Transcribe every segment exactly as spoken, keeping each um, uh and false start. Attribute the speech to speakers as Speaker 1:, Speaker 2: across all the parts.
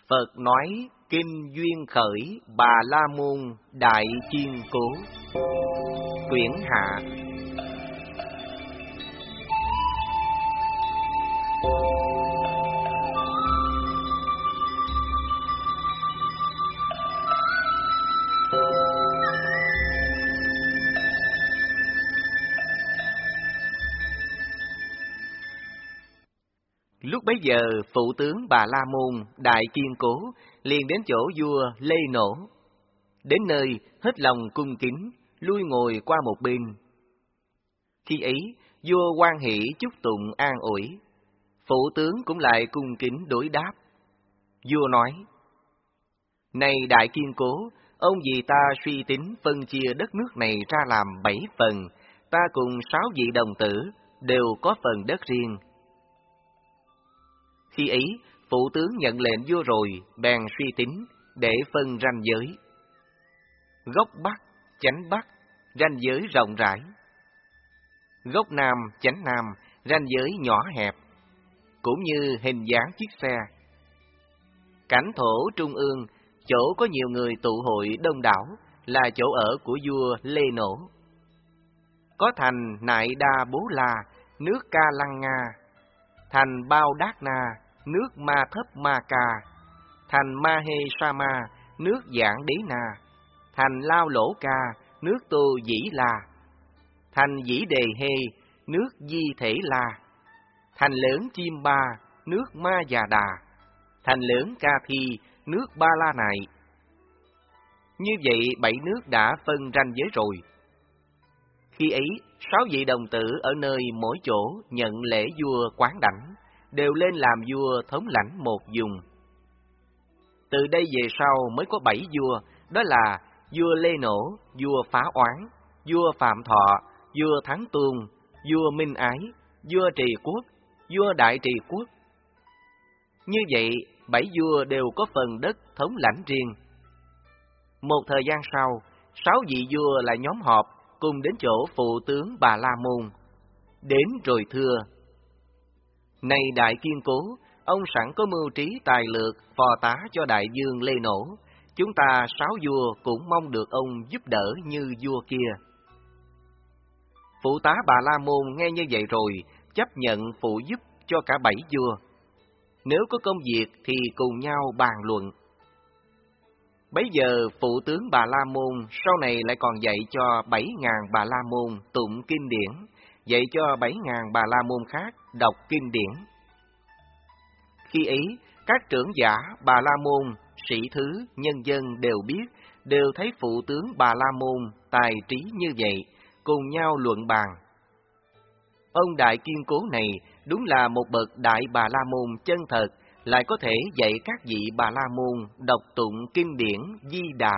Speaker 1: Phật nói kinh duyên khởi Bà La Môn Đại Chiên Cố. Quyển hạ. Lúc bấy giờ, phụ tướng Bà La Môn Đại Kiên Cố liền đến chỗ vua Lê Nổ. Đến nơi, hết lòng cung kính, lui ngồi qua một bên. Khi ấy, vua hoan hỷ chúc tụng an ủi. Phụ tướng cũng lại cung kính đối đáp. Vua nói: Này Đại Kiên Cố, ông vì ta suy tính phân chia đất nước này ra làm bảy phần, ta cùng sáu vị đồng tử đều có phần đất riêng. Khi ấy, phụ tướng nhận lệnh vua rồi, bèn suy tính để phân ranh giới. Góc Bắc, chánh Bắc, ranh giới rộng rãi. Góc Nam, chánh Nam, ranh giới nhỏ hẹp, cũng như hình dáng chiếc xe. Cảnh thổ trung ương, chỗ có nhiều người tụ hội đông đảo, là chỗ ở của vua Lê Nổ. Có thành Nại Đa Bố La, nước Ca Lăng Nga, thành Bao Đát Na, nước Ma Thấp Ma Ca, thành Ma Hê Sa Ma, nước Giảng Đế Na, thành Lao Lỗ Ca, nước Tô Dĩ La, thành Dĩ Đề Hê, nước Di Thể La, thành lớn Chim Ba, nước Ma Già Đà, thành lớn Ca Thi, nước Ba La Nại. Như vậy bảy nước đã phân ranh giới rồi. Khi ấy, sáu vị đồng tử ở nơi mỗi chỗ nhận lễ vua quán đảnh, đều lên làm vua thống lãnh một vùng. Từ đây về sau mới có bảy vua, đó là vua Lê Nổ, vua Phá Oán, vua Phạm Thọ, vua Thắng Tuôn, vua Minh Ái, vua Trì Quốc, vua Đại Trì Quốc. Như vậy, bảy vua đều có phần đất thống lãnh riêng. Một thời gian sau, sáu vị vua lại nhóm họp cùng đến chỗ phụ tướng Bà La Môn. Đến rồi thưa: Này Đại Kiên Cố, ông sẵn có mưu trí tài lược phò tá cho đại vương Lê Nổ, chúng ta sáu vua cũng mong được ông giúp đỡ như vua kia. Phụ tá Bà La Môn nghe như vậy rồi, chấp nhận phụ giúp cho cả bảy vua. Nếu có công việc thì cùng nhau bàn luận. Bấy giờ phụ tướng Bà La Môn sau này lại còn dạy cho bảy ngàn Bà La Môn tụng kinh điển, dạy cho bảy ngàn Bà La Môn khác đọc kinh điển. Khi ấy, các trưởng giả Bà La Môn, sĩ thứ, nhân dân đều biết, đều thấy phụ tướng Bà La Môn tài trí như vậy, cùng nhau luận bàn. Ông Đại Kiên Cố này đúng là một bậc đại Bà La Môn chân thật, lại có thể dạy các vị Bà La Môn đọc tụng kinh điển Di Đà.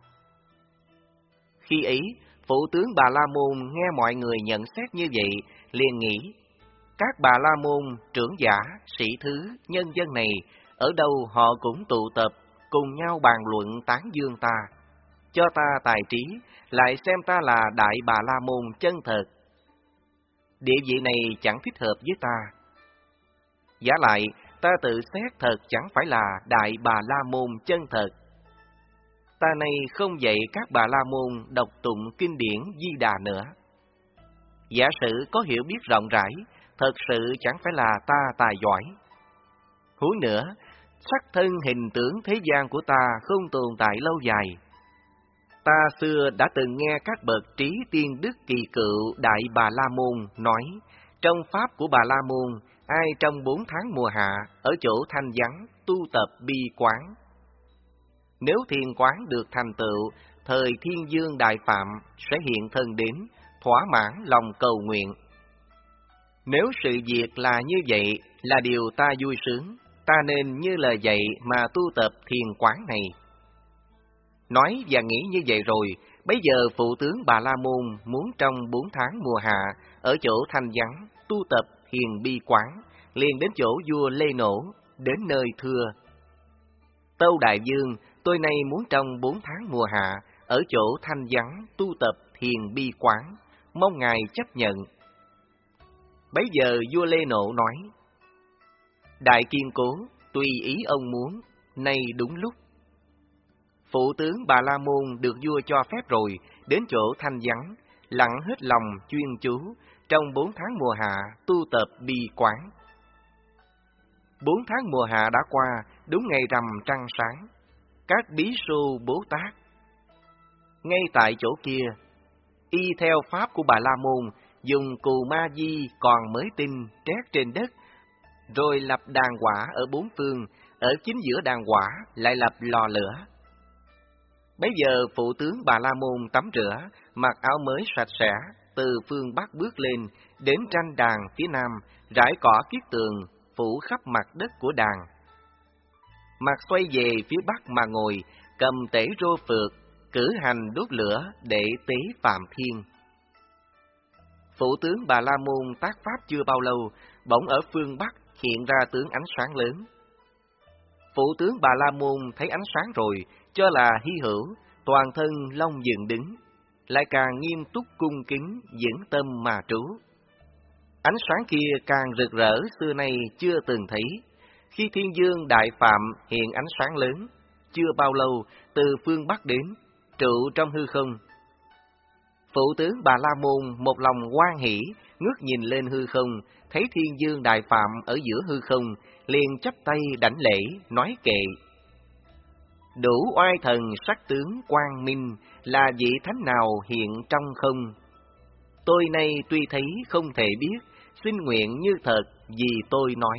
Speaker 1: Khi ấy, phụ tướng Bà La Môn nghe mọi người nhận xét như vậy, liền nghĩ: các Bà La Môn, trưởng giả, sĩ thứ, nhân dân này, ở đâu họ cũng tụ tập, cùng nhau bàn luận tán dương ta. Cho ta tài trí, lại xem ta là đại Bà La Môn chân thật. Địa vị này chẳng thích hợp với ta. Giả lại, ta tự xét thật chẳng phải là đại Bà La Môn chân thật. Ta nay không dạy các Bà La Môn đọc tụng kinh điển Di Đà nữa. Giả sử có hiểu biết rộng rãi, thật sự chẳng phải là ta tài giỏi. Huống nữa, sắc thân hình tướng thế gian của ta không tồn tại lâu dài. Ta xưa đã từng nghe các bậc trí tiên đức kỳ cựu đại Bà La Môn nói, trong pháp của Bà La Môn, ai trong bốn tháng mùa hạ ở chỗ thanh vắng tu tập bi quán. Nếu thiền quán được thành tựu, thời thiên dương đại phạm sẽ hiện thân đến, thỏa mãn lòng cầu nguyện. Nếu sự việc là như vậy, là điều ta vui sướng, ta nên như lời dạy mà tu tập thiền quán này. Nói và nghĩ như vậy rồi, bấy giờ phụ tướng Bà La Môn muốn trong bốn tháng mùa hạ ở chỗ thanh vắng tu tập thiền bi quán, liền đến chỗ vua Lê Nổ, đến nơi thưa: Tâu đại vương, tôi nay muốn trong bốn tháng mùa hạ ở chỗ thanh vắng tu tập thiền bi quán, mong ngài chấp nhận. Bấy giờ vua Lê Nổ nói: Đại Kiên Cố, tùy ý ông muốn, nay đúng lúc. Phụ tướng Bà La Môn được vua cho phép rồi, đến chỗ thanh vắng, lặng hết lòng chuyên chú, trong bốn tháng mùa hạ tu tập bi quán. Bốn tháng mùa hạ đã qua, đúng ngày rằm trăng sáng, các bí xu Bố Tát. Ngay tại chỗ kia, y theo pháp của Bà La Môn, dùng cù ma di còn mới tinh trét trên đất, rồi lập đàn quả ở bốn phương, ở chính giữa đàn quả lại lập lò lửa. Bấy giờ phụ tướng Bà La Môn tắm rửa, mặc áo mới sạch sẽ, từ phương Bắc bước lên, đến tranh đàn phía Nam, rải cỏ kiết tường, phủ khắp mặt đất của đàn. Mặt xoay về phía Bắc mà ngồi, cầm tể rô phượt, cử hành đốt lửa để tế Phạm Thiên. Phụ tướng Bà La Môn tác pháp chưa bao lâu, bỗng ở phương Bắc hiện ra tướng ánh sáng lớn. Phụ tướng Bà La Môn thấy ánh sáng rồi, cho là hy hữu, toàn thân lông dựng đứng, lại càng nghiêm túc cung kính, vững tâm mà trú. Ánh sáng kia càng rực rỡ xưa nay chưa từng thấy. Khi Thiên Dương Đại Phạm hiện ánh sáng lớn, chưa bao lâu từ phương Bắc đến, trụ trong hư không. Phụ tướng Bà La Môn một lòng hoan hỷ, ngước nhìn lên hư không, thấy Thiên Dương Đại Phạm ở giữa hư không, liền chắp tay đảnh lễ, nói kệ: đủ oai thần sắc tướng quang minh, là vị thánh nào hiện trong không? Tôi nay tuy thấy không thể biết, xin nguyện như thật vì tôi nói.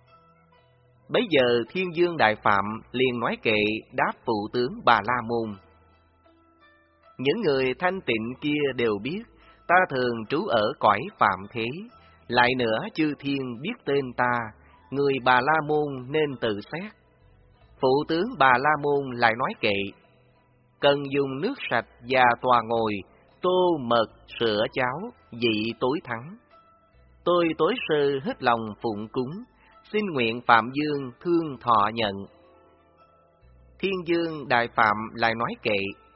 Speaker 1: Bấy giờ Thiên Dương Đại Phạm liền nói kệ đáp phụ tướng Bà La Môn: những người thanh tịnh kia đều biết, ta thường trú ở cõi phạm thế, lại nữa chư thiên biết tên ta, người Bà La Môn nên tự xét. Phụ tướng Bà La Môn lại nói kệ: cần dùng nước sạch và tòa ngồi, tô mật sữa cháo, vị tối thắng. Tôi tối sơ hết lòng phụng cúng, xin nguyện Phạm Dương thương thọ nhận. Thiên Dương Đại Phạm lại nói kệ: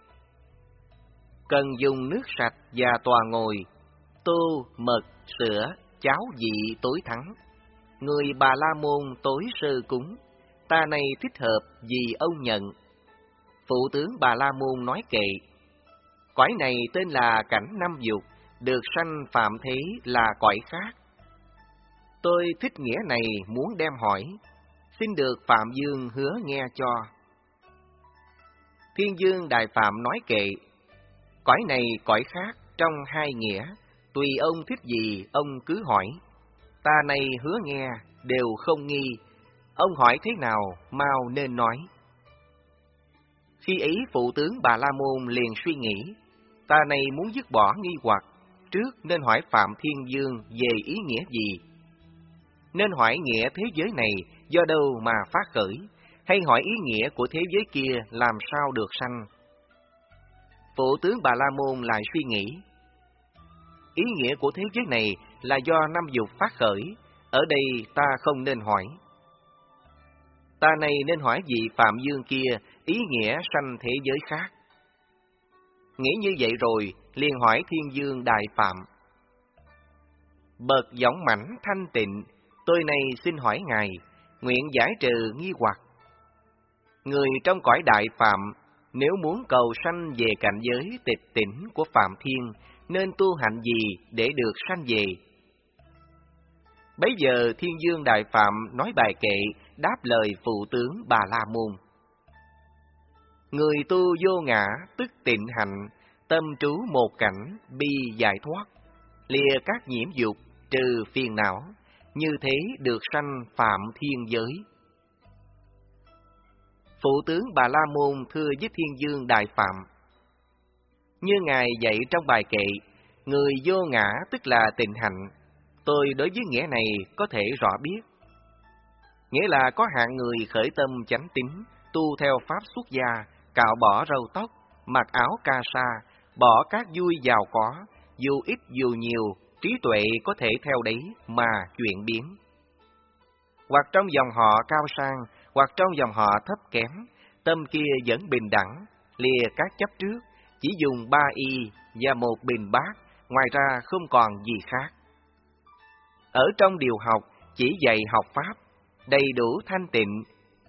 Speaker 1: cần dùng nước sạch và tòa ngồi, tô mật sữa cháo vị tối thắng. Người Bà La Môn tối sơ cúng, ta này thích hợp vì ông nhận. Phụ tướng Bà La Môn nói kệ: cõi này tên là cảnh năm dục, được sanh phạm thế là cõi khác. Tôi thích nghĩa này muốn đem hỏi, xin được Phạm Dương hứa nghe cho. Thiên Dương Đại Phạm nói kệ: cõi này cõi khác trong hai nghĩa, tùy ông thích gì ông cứ hỏi. Ta này hứa nghe đều không nghi, ông hỏi thế nào mau nên nói. Khi ấy phụ tướng Bà La Môn liền suy nghĩ, ta này muốn dứt bỏ nghi hoặc, trước nên hỏi Phạm Thiên Dương về ý nghĩa gì? Nên hỏi nghĩa thế giới này do đâu mà phát khởi, hay hỏi ý nghĩa của thế giới kia làm sao được sanh? Phụ tướng Bà La Môn lại suy nghĩ, ý nghĩa của thế giới này là do năm dục phát khởi, ở đây ta không nên hỏi. Ta này nên hỏi vị Phạm Dương kia ý nghĩa sanh thế giới khác. Nghĩ như vậy rồi, liền hỏi Thiên Dương Đại Phạm: bậc dõng mãnh thanh tịnh, tôi này xin hỏi ngài, nguyện giải trừ nghi hoặc. Người trong cõi Đại Phạm, nếu muốn cầu sanh về cảnh giới tịch tỉnh của Phạm Thiên, nên tu hạnh gì để được sanh về? Bấy giờ Thiên Dương Đại Phạm nói bài kệ đáp lời phụ tướng Bà La Môn: người tu vô ngã tức tịnh hạnh, tâm trú một cảnh bi giải thoát, lìa các nhiễm dục trừ phiền não, như thế được sanh Phạm Thiên giới. Phụ tướng Bà La Môn thưa với Thiên Dương Đại Phạm: như ngài dạy trong bài kệ, người vô ngã tức là tịnh hạnh, tôi đối với nghĩa này có thể rõ biết. Nghĩa là có hạng người khởi tâm chánh tín, tu theo pháp xuất gia, cạo bỏ râu tóc, mặc áo ca sa, bỏ các vui giàu có, dù ít dù nhiều, trí tuệ có thể theo đấy mà chuyển biến. Hoặc trong dòng họ cao sang, hoặc trong dòng họ thấp kém, tâm kia vẫn bình đẳng, lìa các chấp trước, chỉ dùng ba y và một bình bát, ngoài ra không còn gì khác. Ở trong điều học, chỉ dạy học pháp, đầy đủ thanh tịnh,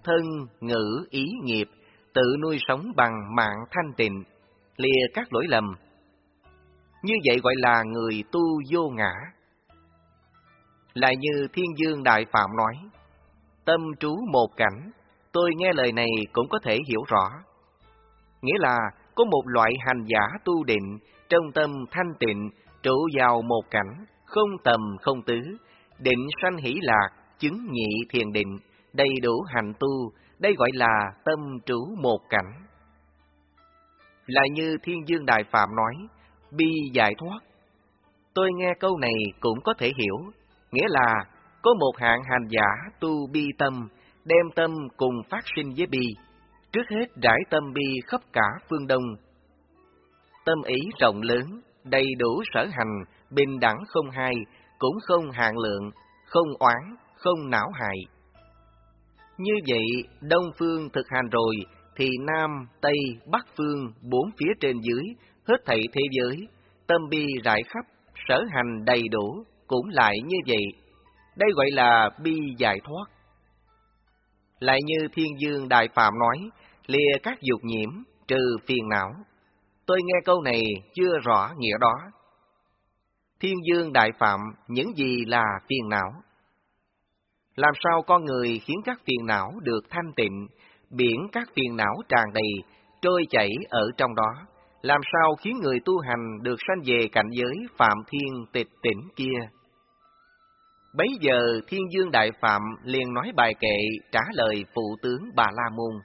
Speaker 1: thân, ngữ, ý, nghiệp, tự nuôi sống bằng mạng thanh tịnh, lìa các lỗi lầm. Như vậy gọi là người tu vô ngã. Lại như Thiên Dương Đại Phạm nói, tâm trú một cảnh, tôi nghe lời này cũng có thể hiểu rõ. Nghĩa là có một loại hành giả tu định, trong tâm thanh tịnh, trụ vào một cảnh, không tầm không tứ, định sanh hỷ lạc, chứng nhị thiền định, đầy đủ hành tu, đây gọi là tâm trú một cảnh. Lại như Thiên Dương Đại Phạm nói, bi giải thoát. Tôi nghe câu này cũng có thể hiểu, nghĩa là có một hạng hành giả tu bi tâm, đem tâm cùng phát sinh với bi, trước hết rải tâm bi khắp cả phương Đông. Tâm ý rộng lớn, đầy đủ sở hành, bình đẳng không hai, cũng không hạn lượng, không oán, không não hại. Như vậy, Đông phương thực hành rồi, thì Nam, Tây, Bắc phương, bốn phía trên dưới, hết thảy thế giới, tâm bi rải khắp, sở hành đầy đủ, cũng lại như vậy. Đây gọi là bi giải thoát. Lại như Thiên Dương Đại Phạm nói, lìa các dục nhiễm, trừ phiền não. Tôi nghe câu này chưa rõ nghĩa đó. Thiên Dương Đại Phạm, những gì là phiền não? Làm sao con người khiến các phiền não được thanh tịnh, biển các phiền não tràn đầy, trôi chảy ở trong đó? Làm sao khiến người tu hành được sanh về cảnh giới Phạm Thiên tịch tỉnh kia? Bấy giờ Thiên Dương Đại Phạm liền nói bài kệ trả lời phụ tướng Bà La Môn.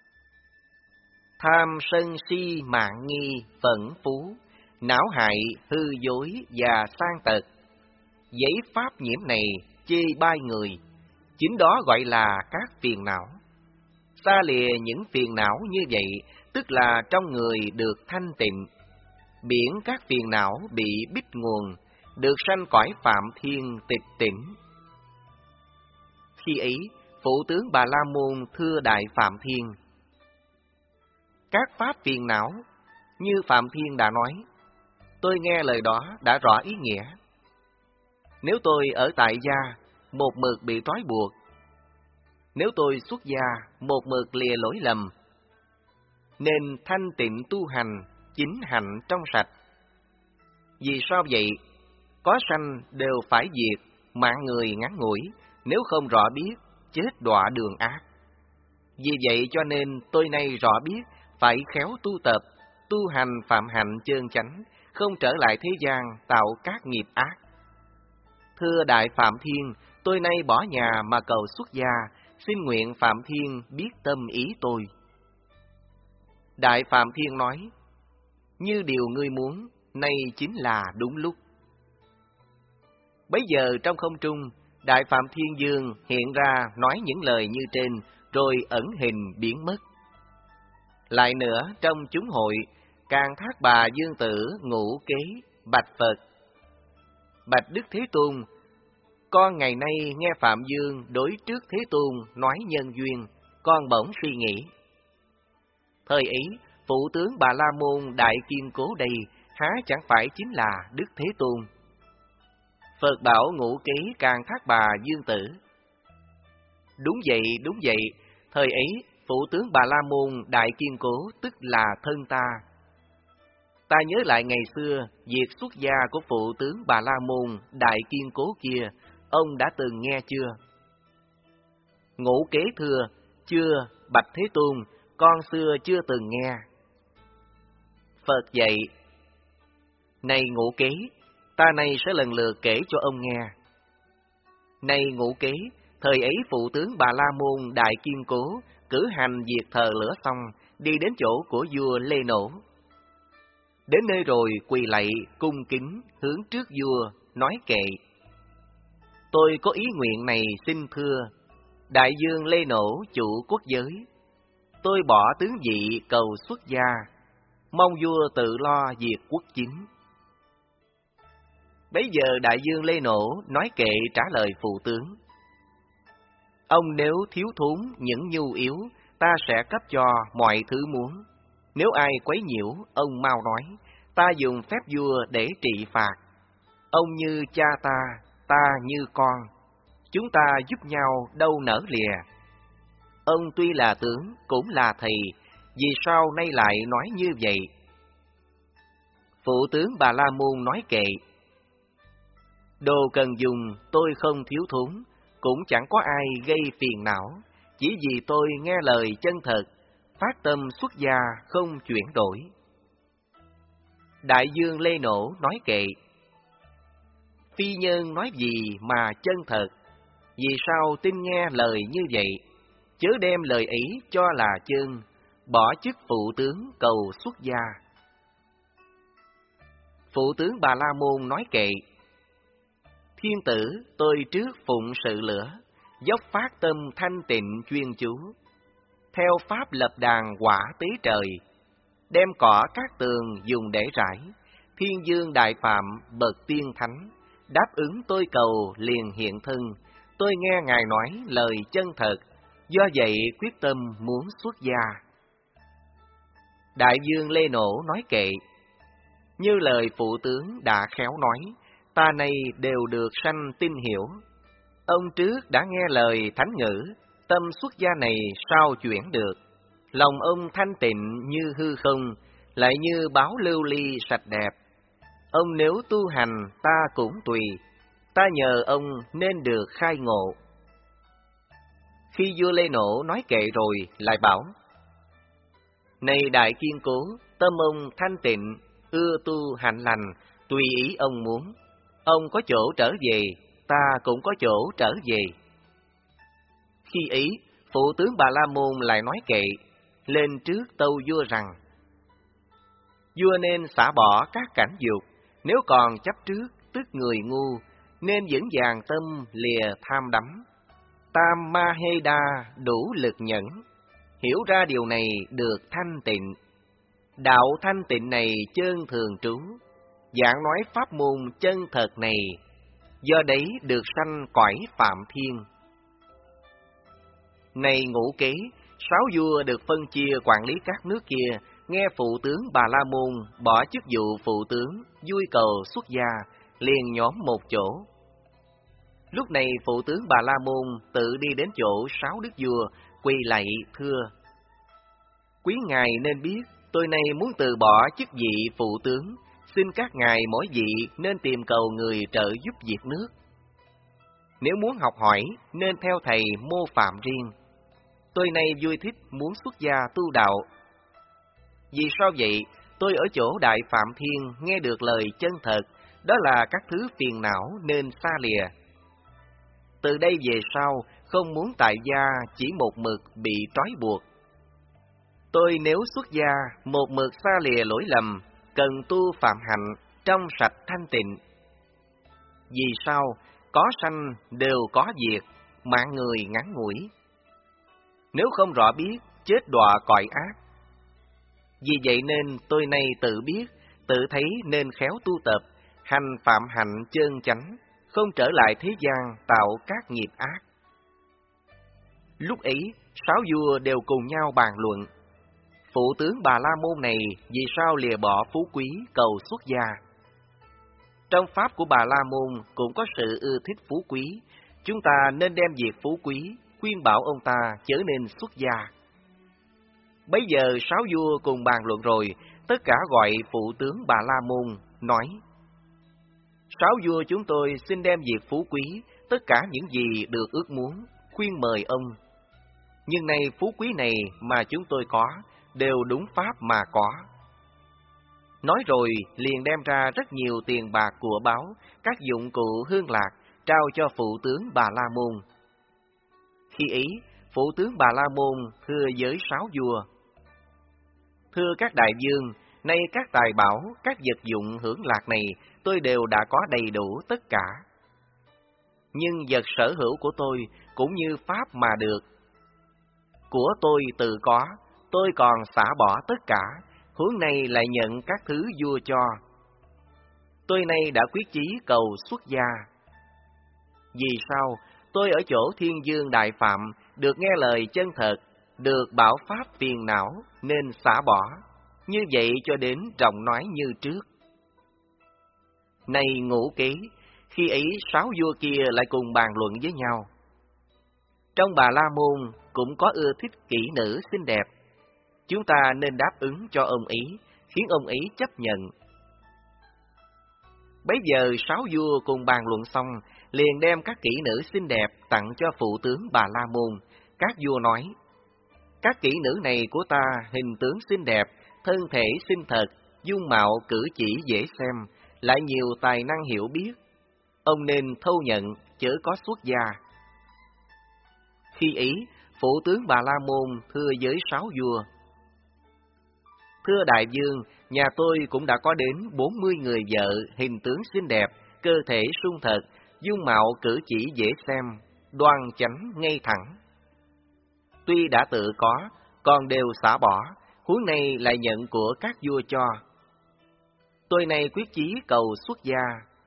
Speaker 1: Tham sân si mạng nghi phẫn phú, não hại hư dối và sang tật. Giấy pháp nhiễm này chê bai người, chính đó gọi là các phiền não. Xa lìa những phiền não như vậy, tức là trong người được thanh tịnh. Biển các phiền não bị bít nguồn, được sanh cõi Phạm Thiên tịch tỉnh. Khi ấy, phụ tướng Bà La Môn thưa Đại Phạm Thiên, các pháp phiền não, như Phạm Thiên đã nói, tôi nghe lời đó đã rõ ý nghĩa. Nếu tôi ở tại gia, một mực bị trói buộc. Nếu tôi xuất gia, một mực lìa lỗi lầm. Nên thanh tịnh tu hành, chính hạnh trong sạch. Vì sao vậy? Có sanh đều phải diệt, mạng người ngắn ngủi, nếu không rõ biết, chết đọa đường ác. Vì vậy cho nên tôi nay rõ biết, phải khéo tu tập, tu hành phạm hạnh chơn chánh, không trở lại thế gian tạo các nghiệp ác. Thưa Đại Phạm Thiên, tôi nay bỏ nhà mà cầu xuất gia, xin nguyện Phạm Thiên biết tâm ý tôi. Đại Phạm Thiên nói, như điều ngươi muốn, nay chính là đúng lúc. Bấy giờ trong không trung, Đại Phạm Thiên Dương hiện ra nói những lời như trên, rồi ẩn hình biến mất. Lại nữa, trong chúng hội, Càng Thác Bà Dương Tử ngũ kế, bạch Phật. Bạch Đức Thế Tôn, con ngày nay nghe Phạm Dương đối trước Thế Tôn nói nhân duyên, con bỗng suy nghĩ. Thời ấy, phụ tướng Bà La Môn Đại Kiên Cố đây, há chẳng phải chính là Đức Thế Tôn? Phật bảo ngũ kế Càng Thác Bà Dương Tử. Đúng vậy, đúng vậy, thời ấy, phụ tướng Bà La Môn Đại Kiên Cố tức là thân ta. Ta nhớ lại ngày xưa, việc xuất gia của phụ tướng Bà La Môn Đại Kiên Cố kia, ông đã từng nghe chưa? Ngũ kế thưa, chưa, bạch Thế Tôn, con xưa chưa từng nghe. Phật dạy, này ngũ kế, ta nay sẽ lần lượt kể cho ông nghe. Này ngũ kế, thời ấy phụ tướng Bà La Môn Đại Kiên Cố cử hành việc thờ lửa xong, đi đến chỗ của vua Lê Nổ. Đến nơi rồi quỳ lạy, cung kính, hướng trước vua, nói kệ. Tôi có ý nguyện này xin thưa, Đại Dương Lê Nổ chủ quốc giới. Tôi bỏ tướng vị cầu xuất gia, mong vua tự lo việc quốc chính. Bấy giờ Đại Dương Lê Nổ nói kệ trả lời phụ tướng. Ông nếu thiếu thốn những nhu yếu, ta sẽ cấp cho mọi thứ muốn. Nếu ai quấy nhiễu, ông mau nói, ta dùng phép vua để trị phạt. Ông như cha ta, ta như con, chúng ta giúp nhau đâu nở lìa. Ông tuy là tướng, cũng là thầy, vì sao nay lại nói như vậy? Phụ tướng Bà La Môn nói kệ: Đồ cần dùng tôi không thiếu thốn, cũng chẳng có ai gây phiền não, chỉ vì tôi nghe lời chân thật, phát tâm xuất gia không chuyển đổi. Đại Dương Lê Nổ nói kệ: Phi nhân nói gì mà chân thật, vì sao tin nghe lời như vậy? Chớ đem lời ấy cho là chân, bỏ chức phụ tướng cầu xuất gia. Phụ tướng Bà La Môn nói kệ: Thiên tử, tôi trước phụng sự lửa, dốc phát tâm thanh tịnh chuyên chú, theo pháp lập đàn quả tế trời, đem cỏ các tường dùng để rải, thiên dương đại phạm bậc tiên thánh, đáp ứng tôi cầu liền hiện thân, tôi nghe Ngài nói lời chân thật, do vậy quyết tâm muốn xuất gia. Đại Dương Lê Nổ nói kệ: Như lời phụ tướng đã khéo nói, ta này đều được sanh tin hiểu. Ông trước đã nghe lời thánh ngữ, tâm xuất gia này sao chuyển được? Lòng ông thanh tịnh như hư không, lại như báo lưu ly sạch đẹp. Ông nếu tu hành ta cũng tùy, ta nhờ ông nên được khai ngộ. Khi vua Lê Nổ nói kệ rồi, lại bảo: Này đại kiên cố, tâm ông thanh tịnh, ưa tu hạnh lành, tùy ý ông muốn. Ông có chỗ trở về, ta cũng có chỗ trở về. Khi ấy, phụ tướng Bà La Môn lại nói kệ, lên trước tâu vua rằng: Vua nên xả bỏ các cảnh dục, nếu còn chấp trước, tức người ngu, nên vững vàng tâm lìa tham đắm. Tam Ma Hê Đa đủ lực nhẫn, hiểu ra điều này được thanh tịnh. Đạo thanh tịnh này chân thường trú, giảng nói pháp môn chân thật này, do đấy được sanh cõi Phạm Thiên. Này ngũ kế, sáu vua được phân chia quản lý các nước kia, nghe phụ tướng Bà La Môn bỏ chức vụ phụ tướng, vui cầu xuất gia, liền nhóm một chỗ. Lúc này phụ tướng Bà La Môn tự đi đến chỗ sáu đức vua, quỳ lạy thưa: Quý ngài nên biết, tôi nay muốn từ bỏ chức vị phụ tướng, xin các ngài mỗi vị nên tìm cầu người trợ giúp việc nước. Nếu muốn học hỏi, nên theo thầy mô phạm riêng. Tôi nay vui thích muốn xuất gia tu đạo. Vì sao vậy? Tôi ở chỗ Đại Phạm Thiên nghe được lời chân thật, đó là các thứ phiền não nên xa lìa. Từ đây về sau, không muốn tại gia chỉ một mực bị trói buộc. Tôi nếu xuất gia, một mực xa lìa lỗi lầm, cần tu phạm hạnh, trong sạch thanh tịnh. Vì sao? Có sanh đều có diệt, mạng người ngắn ngủi. Nếu không rõ biết, chết đọa cõi ác. Vì vậy nên tôi nay tự biết, tự thấy nên khéo tu tập, hành phạm hạnh chân chánh, không trở lại thế gian tạo các nghiệp ác. Lúc ấy, sáu vua đều cùng nhau bàn luận. Phụ tướng Bà La Môn này vì sao lìa bỏ phú quý cầu xuất gia? Trong pháp của Bà La Môn cũng có sự ưa thích phú quý, chúng ta nên đem việc phú quý, khuyên bảo ông ta chớ nên xuất gia. Bấy giờ sáu vua cùng bàn luận rồi, tất cả gọi phụ tướng Bà La Môn, nói: Sáu vua chúng tôi xin đem việc phú quý, tất cả những gì được ước muốn, khuyên mời ông. Nhưng nay phú quý này mà chúng tôi có, đều đúng pháp mà có. Nói rồi liền đem ra rất nhiều tiền bạc của báu, các dụng cụ hương lạc, trao cho phụ tướng Bà La Môn. Khi ấy, phụ tướng Bà La Môn thưa với sáu vua: Thưa các đại vương, nay các tài bảo, các vật dụng hưởng lạc này tôi đều đã có đầy đủ tất cả. Nhưng vật sở hữu của tôi cũng như pháp mà được. Của tôi tự có, tôi còn xả bỏ tất cả, huống này lại nhận các thứ vua cho. Tôi nay đã quyết chí cầu xuất gia. Vì sao? Tôi ở chỗ Thiên Dương Đại Phạm, được nghe lời chân thật, được bảo pháp phiền não, nên xả bỏ. Như vậy cho đến rộng nói như trước. Này ngũ kế, khi ấy sáu vua kia lại cùng bàn luận với nhau. Trong Bà La Môn cũng có ưa thích kỹ nữ xinh đẹp. Chúng ta nên đáp ứng cho ông ý, khiến ông ý chấp nhận. Bấy giờ sáu vua cùng bàn luận xong, liền đem các kỹ nữ xinh đẹp tặng cho phụ tướng Bà La Môn. Các vua nói, các kỹ nữ này của ta hình tướng xinh đẹp, thân thể xinh thật, dung mạo cử chỉ dễ xem, lại nhiều tài năng hiểu biết. Ông nên thâu nhận, chớ có xuất gia. Khi ý, phụ tướng Bà La Môn thưa với sáu vua, thưa đại vương, nhà tôi cũng đã có đến bốn mươi người vợ, hình tướng xinh đẹp, cơ thể sung thật, dung mạo cử chỉ dễ xem, đoan chánh ngay thẳng. Tuy đã tự có, còn đều xả bỏ, huống này lại nhận của các vua cho. Tôi này quyết chí cầu xuất gia.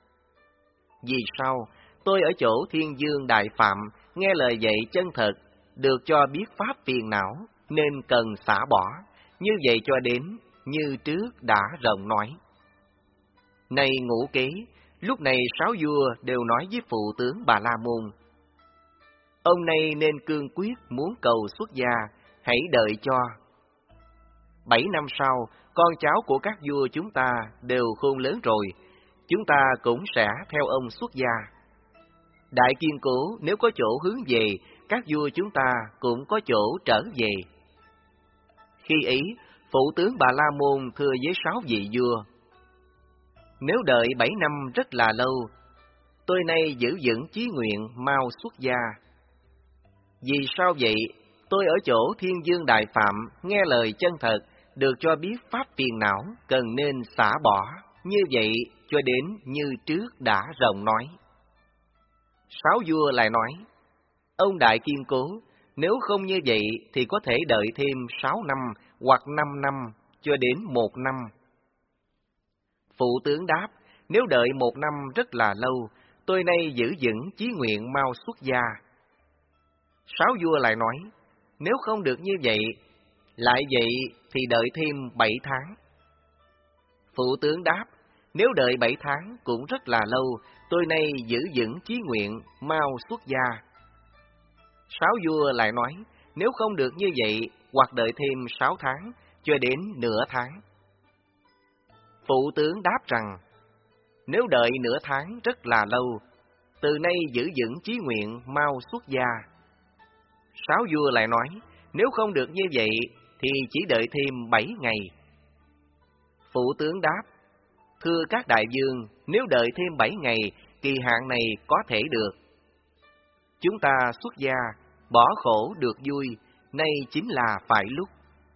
Speaker 1: Vì sao? Tôi ở chỗ Thiên Dương Đại Phạm, nghe lời dạy chân thật, được cho biết pháp phiền não, nên cần xả bỏ, như vậy cho đến như trước đã rộng nói. Này Ngũ Kế, lúc này sáu vua đều nói với phụ tướng Bà La Môn, ông này nên cương quyết muốn cầu xuất gia, hãy đợi cho. Bảy năm sau, con cháu của các vua chúng ta đều khôn lớn rồi, chúng ta cũng sẽ theo ông xuất gia. Đại Kiên Cố nếu có chỗ hướng về, các vua chúng ta cũng có chỗ trở về. Khi ấy, phụ tướng Bà La Môn thưa với sáu vị vua, nếu đợi bảy năm rất là lâu, tôi nay giữ vững chí nguyện mau xuất gia. Vì sao vậy? Tôi ở chỗ Thiên Dương Đại Phạm, nghe lời chân thật, được cho biết pháp phiền não, cần nên xả bỏ, như vậy cho đến như trước đã rộng nói. Sáu vua lại nói, ông Đại Kiên Cố, nếu không như vậy thì có thể đợi thêm sáu năm hoặc năm năm cho đến một năm. Phụ tướng đáp, nếu đợi một năm rất là lâu, tôi nay giữ vững chí nguyện mau xuất gia. Sáu vua lại nói, nếu không được như vậy, lại vậy thì đợi thêm bảy tháng. Phụ tướng đáp, nếu đợi bảy tháng cũng rất là lâu, tôi nay giữ vững chí nguyện mau xuất gia. Sáu vua lại nói, nếu không được như vậy, hoặc đợi thêm sáu tháng, cho đến nửa tháng. Phụ tướng đáp rằng, nếu đợi nửa tháng rất là lâu, từ nay giữ vững chí nguyện mau xuất gia. Sáu vua lại nói, nếu không được như vậy, thì chỉ đợi thêm bảy ngày. Phụ tướng đáp, thưa các đại vương, nếu đợi thêm bảy ngày, kỳ hạn này có thể được. Chúng ta xuất gia, bỏ khổ được vui, nay chính là phải lúc.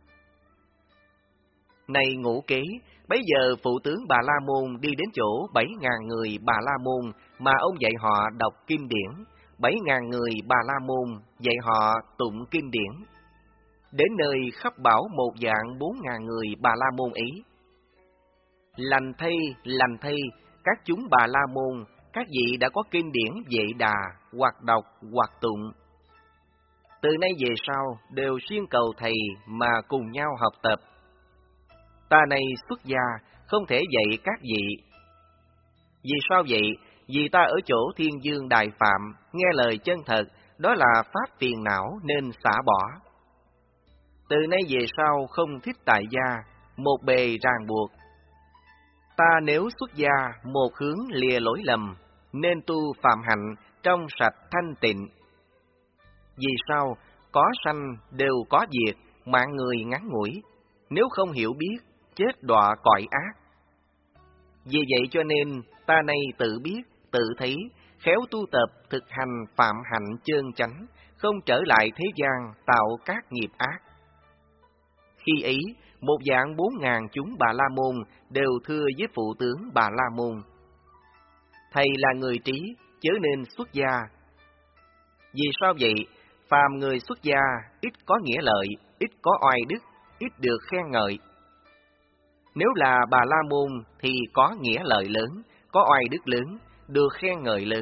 Speaker 1: Này Ngũ Kế, bấy giờ phụ tướng Bà La Môn đi đến chỗ bảy ngàn người Bà La Môn mà ông dạy họ đọc kinh điển, bảy ngàn người Bà La Môn dạy họ tụng kinh điển. Đến nơi khắp bảo một dạng bốn ngàn người Bà La Môn ý. Lành thay, lành thay, các chúng Bà La Môn, các vị đã có kinh điển dạy đà, hoặc đọc, hoặc tụng. Từ nay về sau, đều siêng cầu thầy mà cùng nhau học tập. Ta này xuất gia, không thể dạy các vị. Vì sao vậy? Vì ta ở chỗ Thiên Dương Đại Phạm, nghe lời chân thật, đó là pháp phiền não nên xả bỏ. Từ nay về sau không thích tại gia, một bề ràng buộc. Ta nếu xuất gia, một hướng lìa lỗi lầm, nên tu phạm hạnh, trong sạch thanh tịnh. Vì sao? Có sanh đều có diệt, mạng người ngắn ngủi, nếu không hiểu biết, chết đọa cõi ác. Vì vậy cho nên, ta nay tự biết, tự thấy, khéo tu tập, thực hành phạm hạnh chơn chánh, không trở lại thế gian tạo các nghiệp ác. Khi ấy, một dạng bốn ngàn chúng Bà La Môn đều thưa với phụ tướng Bà La Môn, thầy là người trí, chớ nên xuất gia. Vì sao vậy? Phàm người xuất gia, ít có nghĩa lợi, ít có oai đức, ít được khen ngợi. Nếu là Bà La Môn thì có nghĩa lợi lớn, có oai đức lớn, được khen ngợi lớn.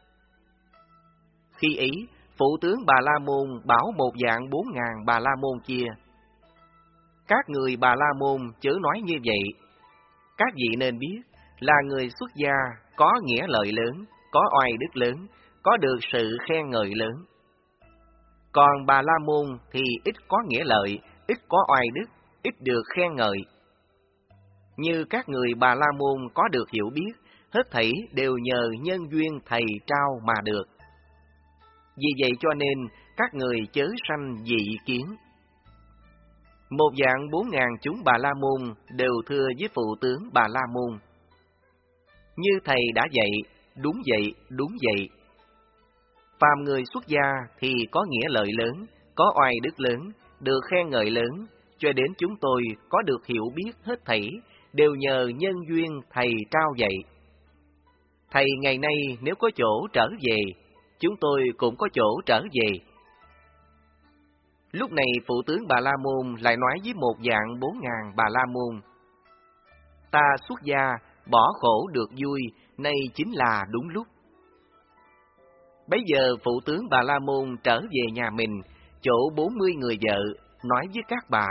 Speaker 1: Khi ấy, phụ tướng Bà La Môn bảo một dạng bốn ngàn Bà La Môn kia, các người Bà La Môn chớ nói như vậy. Các vị nên biết là người xuất gia có nghĩa lợi lớn, có oai đức lớn, có được sự khen ngợi lớn. Còn Bà La Môn thì ít có nghĩa lợi, ít có oai đức, ít được khen ngợi. Như các người Bà La Môn có được hiểu biết, hết thảy đều nhờ nhân duyên thầy trao mà được. Vì vậy cho nên, các người chớ sanh dị kiến. Một dạng bốn ngàn chúng Bà La Môn đều thưa với phụ tướng Bà La Môn: như thầy đã dạy, đúng vậy, đúng vậy. Phàm người xuất gia thì có nghĩa lợi lớn, có oai đức lớn, được khen ngợi lớn, cho đến chúng tôi có được hiểu biết hết thảy, đều nhờ nhân duyên thầy trao dạy. Thầy ngày nay nếu có chỗ trở về, chúng tôi cũng có chỗ trở về. Lúc này phụ tướng Bà La Môn lại nói với một dạng bốn ngàn Bà La Môn: ta xuất gia, bỏ khổ được vui, nay chính là đúng lúc. Bấy giờ phụ tướng Bà La Môn trở về nhà mình, chỗ bốn mươi người vợ, nói với các bà: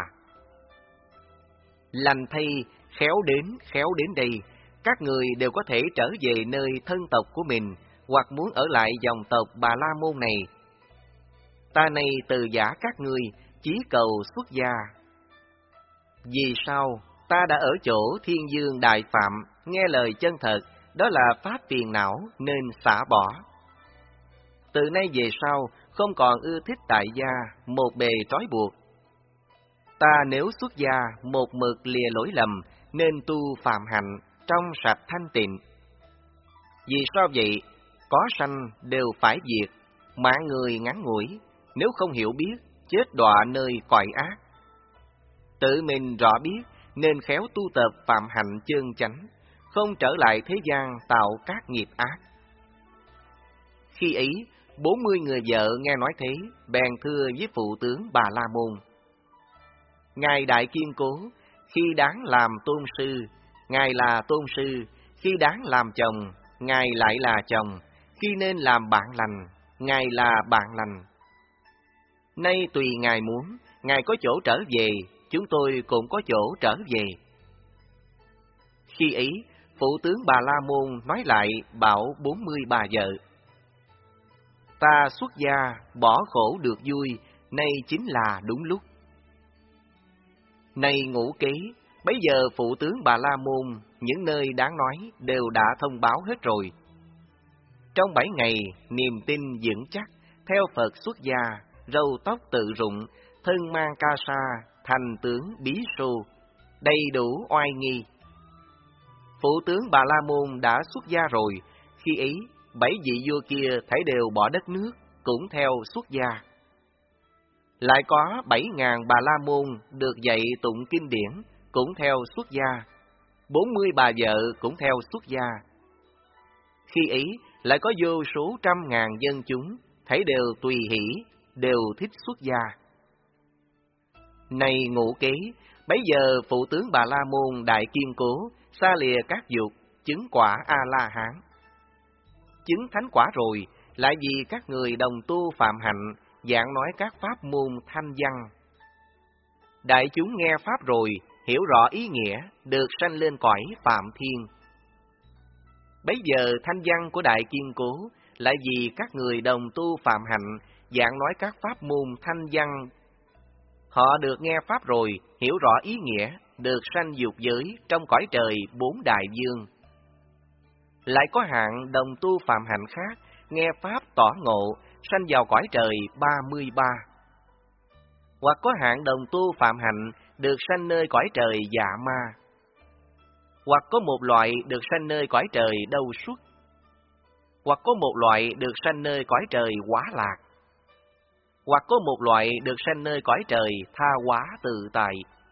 Speaker 1: lành thay, khéo đến, khéo đến đây, các người đều có thể trở về nơi thân tộc của mình, hoặc muốn ở lại dòng tộc Bà La Môn này. Ta này từ giả các ngươi, chí cầu xuất gia. Vì sao? Ta đã ở chỗ Thiên Dương Đại Phạm, nghe lời chân thật, đó là pháp phiền não nên xả bỏ. Từ nay về sau, không còn ưa thích tại gia, một bề trói buộc. Ta nếu xuất gia, một mực lìa lỗi lầm, nên tu phạm hạnh, trong sạch thanh tịnh. Vì sao vậy? Có sanh đều phải diệt, mạng người ngắn ngủi, nếu không hiểu biết, chết đọa nơi cõi ác. Tự mình rõ biết, nên khéo tu tập phạm hạnh chân chánh, không trở lại thế gian tạo các nghiệp ác. Khi ấy, bốn mươi người vợ nghe nói thế, bèn thưa với phụ tướng Bà La Môn: ngài đại kiên cố, khi đáng làm tôn sư, ngài là tôn sư, khi đáng làm chồng, ngài lại là chồng, khi nên làm bạn lành, ngài là bạn lành. Nay tùy ngài muốn, ngài có chỗ trở về, chúng tôi cũng có chỗ trở về. Khi ấy, phụ tướng Bà La Môn nói lại bảo bốn mươi bà vợ: ta xuất gia, bỏ khổ được vui, nay chính là đúng lúc. Này ngũ kế, bấy giờ phụ tướng Bà La Môn, những nơi đáng nói đều đã thông báo hết rồi. Trong bảy ngày, niềm tin vững chắc, theo Phật xuất gia, râu tóc tự rụng, thân mang ca sa, thành tướng bí xu, đầy đủ oai nghi. Phụ tướng Bà La Môn đã xuất gia rồi, khi ấy, bảy vị vua kia thảy đều bỏ đất nước, cũng theo xuất gia. Lại có bảy ngàn Bà La Môn được dạy tụng kinh điển, cũng theo xuất gia. Bốn mươi bà vợ cũng theo xuất gia. Khi ấy, lại có vô số trăm ngàn dân chúng, thấy đều tùy hỷ, đều thích xuất gia. Này ngũ kế, bấy giờ phụ tướng Bà La Môn đại kiên cố, xa lìa các dục, chứng quả A-la-hán. Chứng thánh quả rồi, lại vì các người đồng tu phạm hạnh, giảng nói các pháp môn thanh văn. Đại chúng nghe pháp rồi, hiểu rõ ý nghĩa, được sanh lên cõi Phạm Thiên. Bấy giờ thanh văn của Đại Kiên Cố, lại vì các người đồng tu phạm hạnh, giảng nói các pháp môn thanh văn. Họ được nghe pháp rồi, hiểu rõ ý nghĩa, được sanh dục giới trong cõi trời bốn đại dương. Lại có hạng đồng tu phạm hạnh khác, nghe pháp tỏ ngộ, sanh vào cõi trời ba mươi ba. Hoặc có hạng đồng tu phạm hạnh, được sanh nơi cõi trời dạ ma. Hoặc có một loại được sanh nơi cõi trời đâu xuất. Hoặc có một loại được sanh nơi cõi trời hóa lạc. Hoặc có một loại được sanh nơi cõi trời tha hóa tự tại.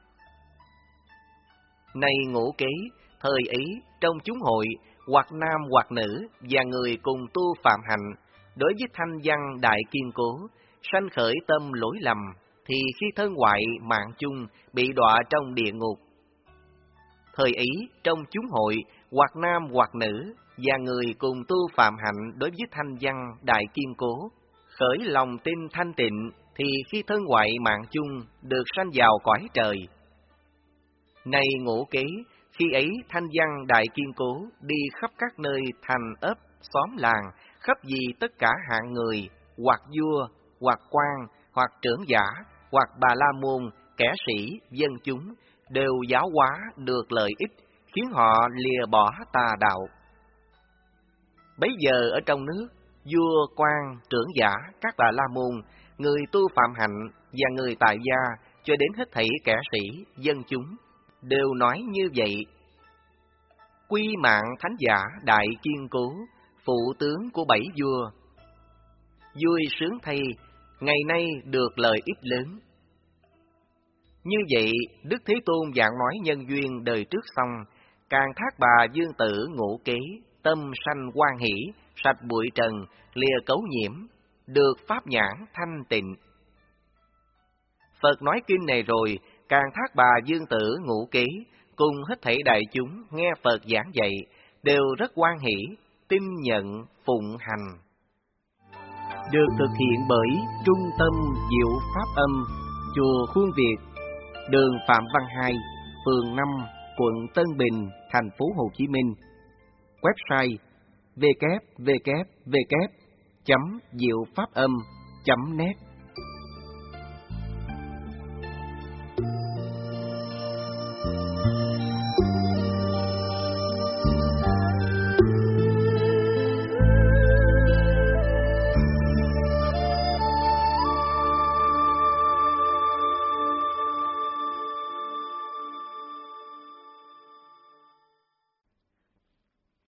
Speaker 1: Này ngũ kế, thời ấy trong chúng hội, hoặc nam hoặc nữ và người cùng tu phạm hạnh, đối với thanh văn đại kiên cố, sanh khởi tâm lỗi lầm, thì khi thân hoại mạng chung bị đọa trong địa ngục. Thời ấy trong chúng hội, hoặc nam hoặc nữ và người cùng tu phạm hạnh đối với thanh văn đại kiên cố, khởi lòng tin thanh tịnh, thì khi thân hoại mạng chung được sanh vào cõi trời. Này ngũ kế, khi ấy thanh văn đại kiên cố đi khắp các nơi thành ấp, xóm làng, khắp vì tất cả hạng người, hoặc vua, hoặc quan, hoặc trưởng giả, hoặc Bà La Môn, kẻ sĩ, dân chúng, đều giáo hóa được lợi ích, khiến họ lìa bỏ tà đạo. Bấy giờ ở trong nước, vua, quan, trưởng giả, các Bà La Môn, người tu phạm hạnh và người tại gia, cho đến hết thảy kẻ sĩ, dân chúng, đều nói như vậy. Quy mạng thánh giả đại kiên cố, phụ tướng của bảy vua. Vui sướng thay, ngày nay được lợi ích lớn. Như vậy, Đức Thế Tôn giảng nói nhân duyên đời trước xong, càng thác bà dương tử ngũ kế, tâm sanh hoan hỷ, sạch bụi trần, lìa cấu nhiễm, được pháp nhãn thanh tịnh. Phật nói kinh này rồi, càng thác bà dương tử ngũ kế, cùng hết thảy đại chúng nghe Phật giảng dạy, đều rất hoan hỷ, tin nhận, phụng hành. Được thực hiện bởi Trung tâm Diệu Pháp Âm, Chùa Khuôn Việt, đường Phạm Văn Hai, phường năm, quận Tân Bình, thành phố Hồ Chí Minh. Website w w w chấm diệu pháp âm chấm net